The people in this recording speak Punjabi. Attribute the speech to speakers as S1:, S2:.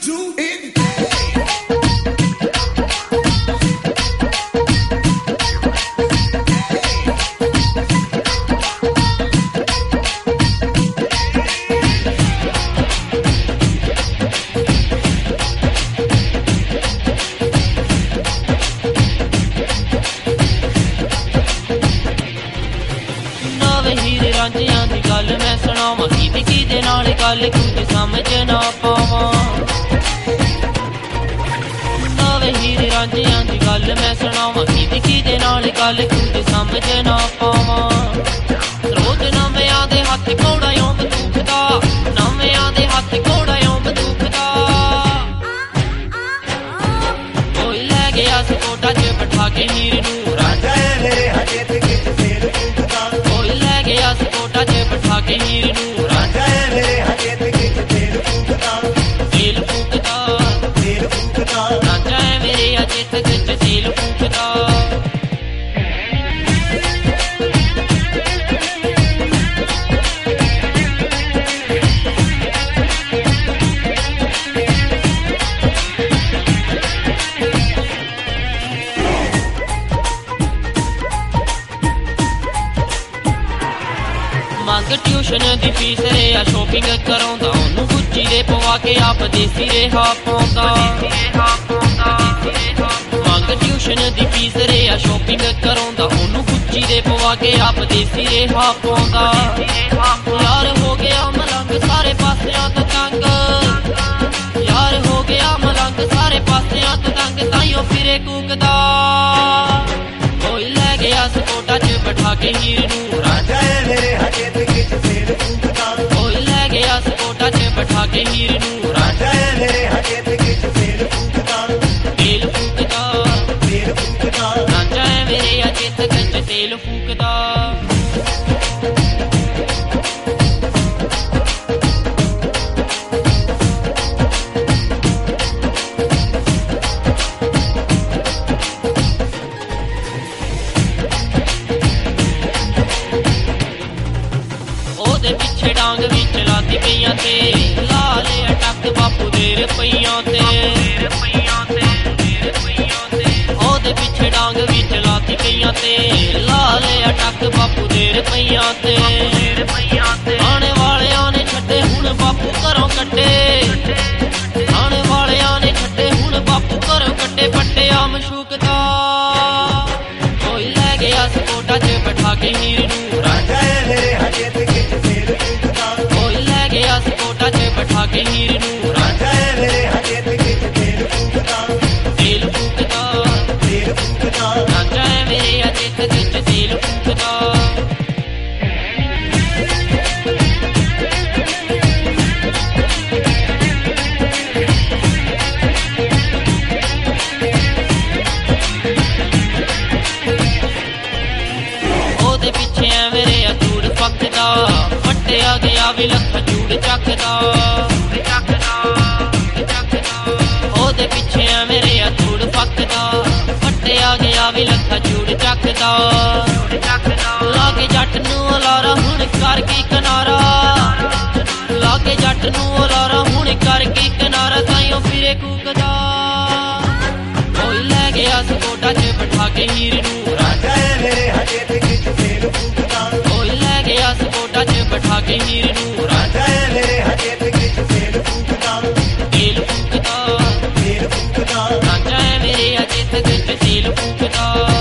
S1: do it.
S2: ਰਾਂਝਿਆਂ ਦੀ ਗੱਲ ਮੈਂ ਸੁਣਾਵਾਂ ਕਿਹਦੇ ਨਾਲ ਗੱਲ ਕੁਝ ਸਮਝ ਨਾ ਪਾਵਾਂ ਨਵੇਂ ਹੀਰੇ ਰਾਂਝਿਆਂ ਦੀ ਗੱਲ ਮੈਂ ਸੁਣਾਵਾਂ ਕਿਹਦੇ ਨਾਲ ਗੱਲ ਕੁਝ ਸਮਝ ਨਾ ਪਾਵਾਂ ਰੋਜ਼ ਨਵਿਆਂ ਦੇ ਹੱਥ ਘੋੜਾ ਓ ਬੰਦੂਕ ਦਾ ਨਵਿਆਂ ਦੇ ਹੱਥ ਘੋੜਾ ਓ ਬੰਦੂਕ ਦਾ ਕੋਈ ਲੈ ਗਿਆ ਸਕੋਟਾ 'ਚ ਬਿਠਾ ਕੇ ਹੀਰ ਨੂੰ ਰਾਂਝਾ ਮੇਰੇ ਹੱਥੇ ਤੇ ਖਿੱਚ ਫੇਰ ਫੂਕਦਾ ਕੋਈ ਲੈ ਗਿਆ ਸਕੋਟਾ 'ਚ ਬਿਠਾ ਕੇ ਹੀਰ ਨੂੰ ਰਾਂਝਾ ਮੇਰੇ ਹੱਥੇ ਤੇ ਖਿੱਚ ਫੇਰ ਫੂਕਦਾ ਤੇਲ ਫੂਕਦਾ ਰਾਂਝਾ ਮੇਰੇ ਹੱਥੇ ਤੇ ਖਿੱਚ ਤੇਲ ਫੂਕਦਾ ਮੰਗ ਟਿਊਸ਼ਨ ਦੀ ਫੀਸ ਰੇ ਆ ਸ਼ੋਪਿੰਗ ਕਰਾਉਂਦਾ ਉਹਨੂੰ ਗੁੱਚੀ ਦੇ ਪਵਾ ਕੇ ਆਪ ਦੇਸੀ ਰੇਹਾ ਪਾਉਂਦਾ ਮੰਗ ਟਿਊਸ਼ਨ ਦੀ ਫੀਸ ਰੇ ਆ ਸ਼ੋਪਿੰਗ ਕਰਾਉਂਦਾ ਉਹਨੂੰ ਗੁੱਚੀ ਦੇ ਪਵਾ ਕੇ ਆਪ ਦੇਸੀ ਰੇਹਾ ਪਾਉਂਦਾ ਯਾਰ ਹੋ ਗਿਆ ਮਲੰਗ ਸਾਰੇ ਪਾਸਿਆਂ ਤੋਂ ਤੰਗ ਯਾਰ ਹੋ ਗਿਆ ਮਲੰਗ ਸਾਰੇ ਪਾਸਿਆਂ ਤੋਂ ਤੰਗ ਤਾਈਓ ਫਿਰੇ ਕੂਕਦਾ ਕੋਈ ਲੈ ਗਿਆ ਸਕੋਟਾ 'ਚ ਬਿਠਾ ਕੇ ਹੀਰ ਨੂੰ ਰਾਂਝਾ ਮੇਰੇ ਹੱਥੇ ਤੇ ਖਿੱਚ ਫੇਰ ਫੂਕਦਾ ਕੋਈ ਲੈ ਗਿਆ ਸਕੋਟਾ 'ਚ ਬਿਠਾ ਕੇ ਹੀਰ ਨੂੰ ਰਾਂਝਾ ਮੇਰੇ ਹੱਥੇ ਤੇ ਖਿੱਚ ਫੇਰ ਫੂਕਦਾ ਤੇਲ ਫੂਕਦਾ ਰਾਂਝਾ ਮੇਰੇ ਹੱਥੇ ਤੇ ਖਿੱਚ ਤੇਲ ਫੂਕਦਾ ਪਿੱਛੇ ਡਾਂਗ ਵੀ ਚਲਾਤੀ ਪਈਆਂ ਤੇ ਲਾ ਲਿਆ ਟੱਕ ਬਾਪੂ ਦੇ ਰੁਪਈਆਂ ਤੇ ਉਹਦੇ ਪਿੱਛੇ ਡਾਂਗ ਵੀ ਚਲਾਤੀ ਪਈਆਂ ਤੇ ਲਾ ਲਿਆ ਟੱਕ ਬਾਪੂ ਦੇ ਰੁਪਈਆਂ ਤੇ ਆਣੇ ਵਾਲਿਆਂ ਨੇ ਛੱਡੇ ਹੁਣ ਬਾਪੂ ਘਰੋਂ ਕੱਢੇ ਆਣੇ ਵਾਲਿਆਂ ਨੇ ਛੱਡੇ ਹੁਣ ਬਾਪੂ ਘਰੋਂ ਕੱਢੇ ਪੱਟਿਆ ਮਸ਼ੂਕਦਾ ਕੋਈ ਲੈ ਗਿਆ ਸਕੋਟਾ 'ਚ ਬਿਠਾ ਕੇ ਹੀਰ ਨੂੰ ਰਾਂਝਾ ਮੇਰੇ ਹੱਥੇ ਤੇ ਖਿੱਚ ਫੇਰ ਕੋਈ ਲੈ ਗਿਆ ਸਕੋਟਾ 'ਚ ਬਿਠਾ ਕੇ ਹੀਰ ਨੂੰ ਰਾਂਝਾ ਮੇਰੇ ਹੱਥੇ ਤੇ ਖਿੱਚ ਫੇਰ ਫੂਕਦਾ ਤੇਲ ਫੂਕਦਾ ਰਾਂਝਾ ਮੇਰੇ ਹੱਥੇ ਤੇ ਖਿੱਚ ਤੇਲ ਫੂਕਦਾ ਉਹਦੇ ਪਿੱਛੇ ਮੇਰੇ ਅਧੂੜ ਪੱਕਦਾ ਫੱਟਿਆ ਗਿਆ ਵੀ ਲੱਖ ਝੂੜ ਚੱਕਦਾ ਉਹਦੇ ਪਿੱਛੇ ਮੇਰੇ ਅਧੂੜ ਪੱਕਦਾ ਫੱਟਿਆ ਗਿਆ ਵੀ ਲੱਖ ਝੂੜ ਚੱਕਦਾ ਲਾਗੇ ਜੱਟ ਨੂੰ ਲਾਰਾ ਹੁਣ ਕਰ ਕੀ ਕਿਨਾਰਾ ਲਾਗੇ ਜੱਟ ਨੂੰ ਲਾਰਾ ਹੁਣ ਕਰ ਕੀ ਕਿਨਾਰਾ ਤਾਈਓ ਫਿਰੇ ਕੂਕਦਾ ਕੋਈ ਲੈ ਗਿਆ ਸਕੋਟਾ 'ਚ ਬਿਠਾ ਕੇ ਹੀਰ ਨੂੰ ਰਾਂਝਾ ਮੇਰੇ ਹੱਥੇ ਤੇ ਖਿੱਚ ਫੇਰ ਫੂਕਦਾ ਕੋਈ ਲੈ ਗਿਆ ਸਕੋਟਾ 'ਚ ਬਿਠਾ ਕੇ ਹੀਰ ਨੂੰ ਰਾਂਝਾ ਮੇਰੇ ਹੱਥੇ ਤੇ ਖਿੱਚ ਫੇਰ ਫੂਕਦਾ ਤੇਲ ਫੂਕਦਾ ਰਾਂਝਾ ਮੇਰੇ ਹੱਥੇ ਤੇ ਖਿੱਚ ਤੇਲ ਫੂਕਦਾ